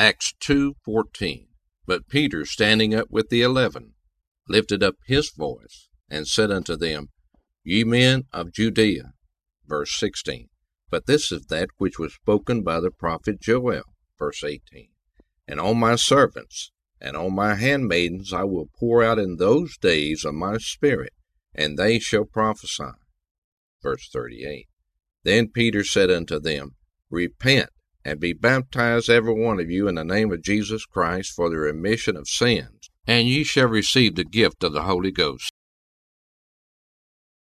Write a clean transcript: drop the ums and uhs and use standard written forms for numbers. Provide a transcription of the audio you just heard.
Acts 2:14. But Peter, standing up with the 11, lifted up his voice, and said unto them, Ye men of Judea. Verse 16. But this is that which was spoken by the prophet Joel. Verse 18. And on my servants and on my handmaidens I will pour out in those days of my Spirit, and they shall prophesy. Verse 38. Then Peter said unto them, Repent, and be baptized every one of you in the name of Jesus Christ for the remission of sins, and ye shall receive the gift of the Holy Ghost.